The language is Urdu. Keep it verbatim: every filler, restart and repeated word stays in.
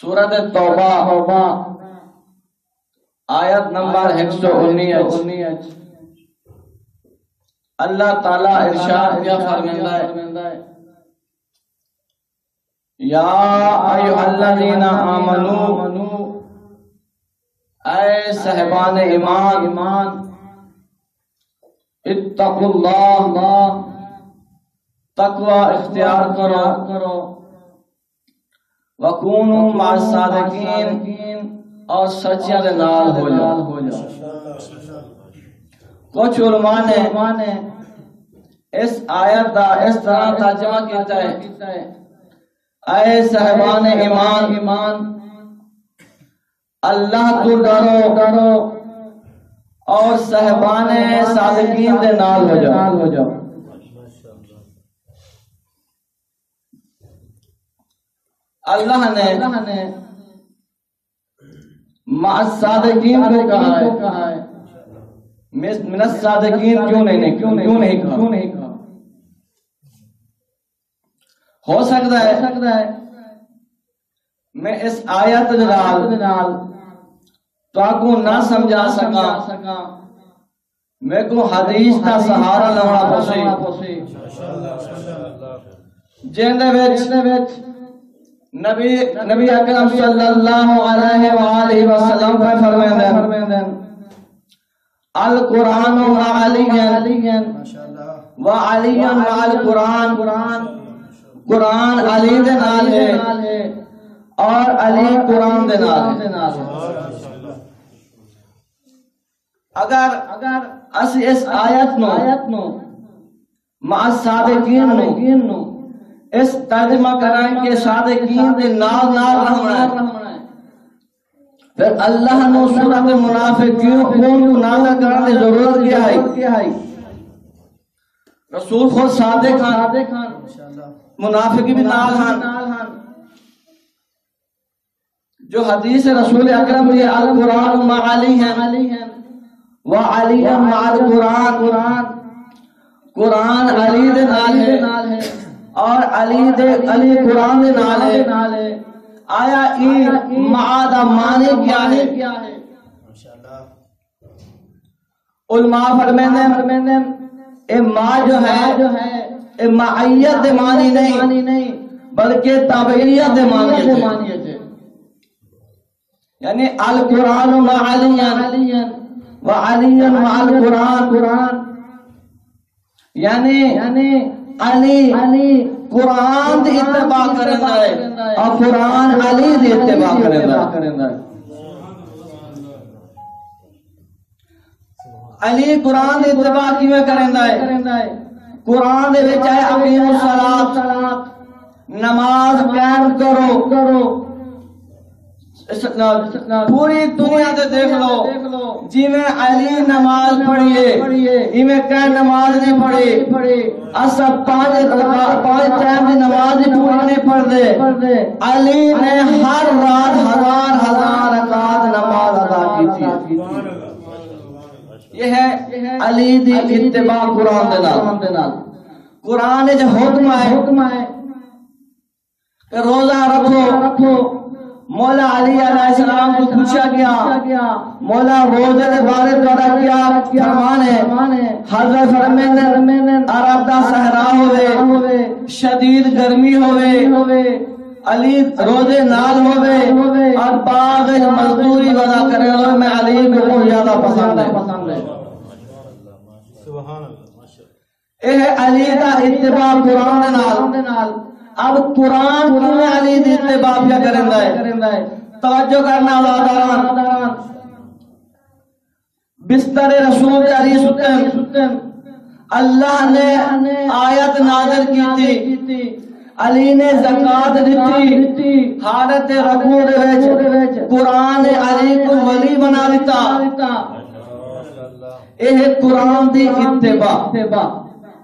سورۃ توبہ آیت نمبر ایک سو انیس اللہ تعالیٰ ارشاد کیا فرماتا ہے یا ایھا الذین آمنو اے صاحبان ایمان اتقوا اللہ تقوی اختیار کرو وکونوا مع الصادقین اور سچیاں دے نال ہو جاؤ۔ کچھ علماء نے اس آیت دا اس طرح ترجمہ کیتا ہے اے صاحبان ایمان اللہ تو ڈرو اور صاحبان صادقین دے نال ہو جاؤ۔ اللہ نے مع الصادقین کو کہا ہے، من الصادقین کیوں نہیں کیوں نہیں کہا؟ ہو سکتا ہے میں اس آیت نال تو کو نہ سمجھا سکا، میں کو حدیث دا سہارا لونا پوسی جن دے وچ نبی نبی اکرم صلی اللہ علیہ وآلہ وسلم کا فرماندے القرآن مع علی و علی مع القرآن، قرآن علی دے نال ہے اور علی قرآن دے نال ہے۔ اگر اس اس آیت نو مع الصادقین نو اس ترجمہ کرائیں کہ صادقین دے نال نال رہنا ہے، پھر اللہ نے سورۃ منافقین کو نازل کرنے کی ضرورت کیا ہے؟ رسول خود صادق ہیں، منافقی بھی نال ہیں۔ جو حدیث رسول اکرم یہ القرآن مع علی ہیں وعلی مع القرآن، قرآن علی دے نال ہے اور علی دے علی قرآن دے نال ہے۔ آیا ای مع دا معنی کیا ہے؟ علماء فرماندے اے مع جو ہے اے معیت دے معنی نہیں بلکہ تابعیت دے معنی ہے، یعنی القرآن مع علی وعلی مع القرآن، یعنی علی قرآن دی اتباع کرندا ہے اور قرآن علی دی اتباع کرندا ہے۔ علی قرآن دی اتباع کیویں کرندا ہے؟ قرآن دے وچ ہے اقیم الصلاۃ، نماز قائم کرو۔ پوری دنیا تے دیکھ لو جی میں علی نماز پڑھیے ایویں کہ نماز نہیں پڑھی، اسا پانچ پانچ ٹائم دی نماز پوری نہیں پڑھدے، علی نے ہر رات ہزار ہزار رکعت نماز ادا کی تھی۔ یہ ہے علی دی اتباع قرآن دے نال۔ قرآن وچ حکم ہے کہ روزہ رکھو۔ مولا علی علیہ السلام کو پوچھا گیا مولا روزے دے بارے تہاڈا کیا فرمان ہے؟ حضرت فرماندے عرب دا صحرا ہوے، شدید گرمی ہوے، علی روزے نال ہوے اور باغ وچ مزدوری ودا کرے ہوئے، میں علی کو بہت زیادہ پسند ہے۔ سبحان اللہ، اے علی دا اتباع قرآن دے نال۔ اب قرآن کیوں علی دی اتباع کیا کرندا ہے؟ توجہ کرنا واداران، بستر رسول علی ستن اللہ نے آیت نازل کی تھی، علی نے زکات دیتی، حالت رکوع دے وچ قرآن نے علی کو ولی بنا دیتا۔ یہ قرآن دی اتباع۔